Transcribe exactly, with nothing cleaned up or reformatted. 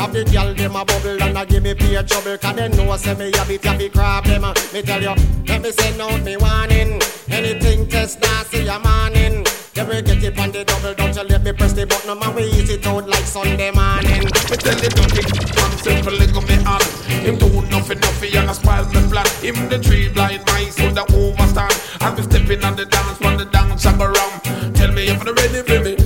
of the girl them a bubble and a give me pure trouble. Cause they know say me a bit of the crab them. Me tell you, let me send out me warning. Anything test nasty a morning. They will get it on the double, don't you let me press the button. Man, we ease it out like Sunday morning. Me tell you nothing, man simple go me on. Him do nothing, nothing and I spoil me plan. Him the three blind mice with the overstand. And me stepping on the dance, when the dance I go round. Tell me if you're ready for me.